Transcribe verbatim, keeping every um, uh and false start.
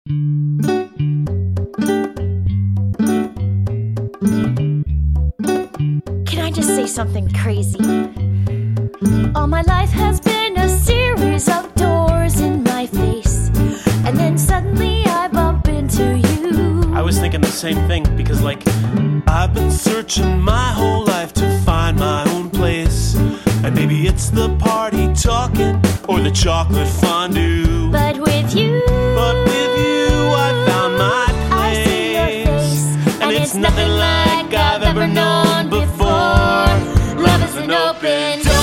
Can I just say something crazy? All my life has been a series of doors in my face, and then suddenly I bump into you. I was thinking the same thing, because like I've been searching my whole life to find my own place, and maybe it's the party talking or the chocolate fondue. But with you, But with you I found my I see your place, face, and it's nothing like I've ever known before. Love is an open door.